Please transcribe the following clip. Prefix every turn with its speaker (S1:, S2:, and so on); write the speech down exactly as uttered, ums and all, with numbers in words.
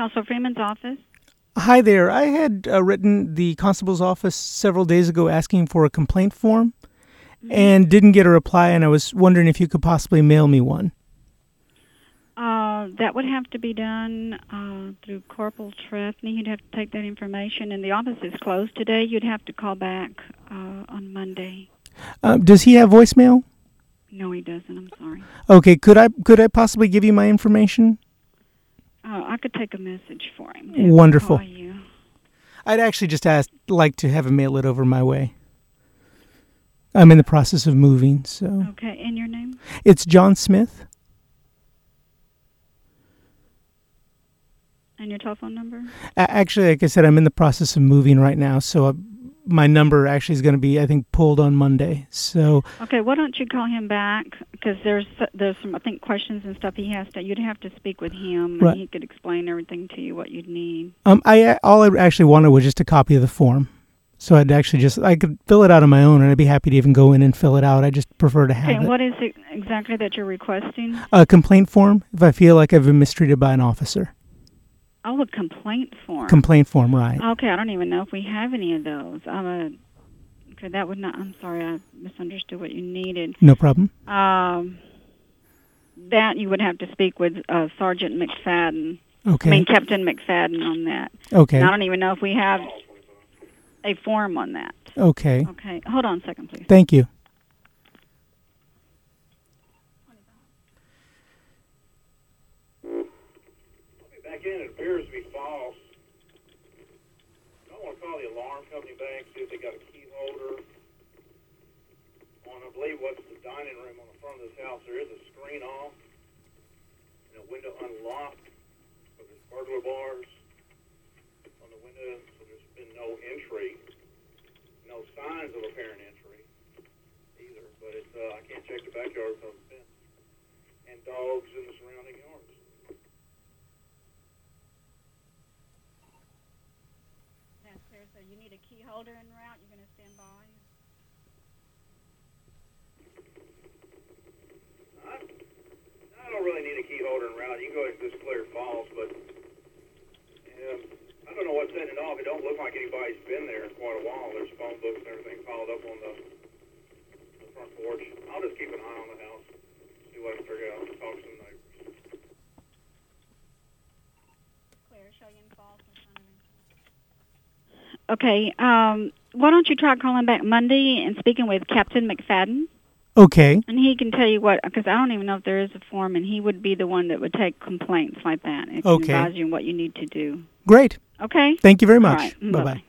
S1: Counselor Freeman's office.
S2: Hi there. I had uh, written the constable's office several days ago asking for a complaint form mm-hmm. and didn't get a reply, and I was wondering if you could possibly mail me one.
S1: Uh, that would have to be done uh, through Corporal Trethney. You'd have to take that information, and the office is closed today. You'd have to call back uh, on Monday.
S2: Uh, does he have voicemail?
S1: No, he doesn't. I'm sorry.
S2: Okay. Could I could I possibly give you my information?
S1: Uh, I could take a message for him.
S2: Wonderful.
S1: Call you.
S2: I'd actually just asked, like to have him mail it over my way. I'm in the process of moving, so.
S1: Okay, and your name?
S2: It's John Smith.
S1: And your telephone number?
S2: A- actually, like I said, I'm in the process of moving right now, so uh, my number actually is going to be, I think, pulled on Monday. So.
S1: Okay, why don't you call him back? Because there's there's some, I think, questions and stuff he has to. You'd have to speak with him,
S2: right.
S1: and he could explain everything to you what you'd need.
S2: Um, I all I actually wanted was just a copy of the form, so I'd actually just I could fill it out on my own, and I'd be happy to even go in and fill it out. I just prefer to have
S1: okay,
S2: it.
S1: Okay, what is it exactly that you're requesting?
S2: A complaint form if I feel like I've been mistreated by an officer.
S1: Oh, a complaint form.
S2: Complaint form, right?
S1: Okay, I don't even know if we have any of those. I'm a. Okay, that would not. I'm sorry, I misunderstood what you needed.
S2: No problem.
S1: Um, that you would have to speak with uh, Sergeant McFadden.
S2: Okay.
S1: I mean Captain McFadden on that.
S2: Okay.
S1: And I don't even know if we have a form on that.
S2: Okay.
S1: Okay. Hold on a second, please.
S2: Thank you.
S3: Back in, it appears to be false. I want to call the alarm company back, see if they got a key holder on, I believe, what's the dining room on the front of this house. There is a screen off and a window unlocked, but there's burglar bars on the window, so there's been no entry, no signs of apparent entry either. But it's uh, I can't check the backyard because of the fence and dogs in the surrounding yards.
S1: So you need a key holder en route? You're going to stand by?
S3: I, I don't really need a key holder en route. You can go ahead and just clear false, but um, I don't know what's setting it off. It don't look like anybody's been there in quite a while. There's phone books and everything piled up on the, the front porch. I'll just keep an eye on the house, see what I can figure out, talk to some neighbors.
S1: Clear, show you in false in front of me. Okay, um, why don't you try calling back Monday and speaking with Captain McFadden?
S2: Okay.
S1: And he can tell you what, because I don't even know if there is a form, and he would be the one that would take complaints like that and
S2: okay.
S1: advise you on what you need to do.
S2: Great.
S1: Okay.
S2: Thank you very much.
S1: All right.
S2: Bye-bye.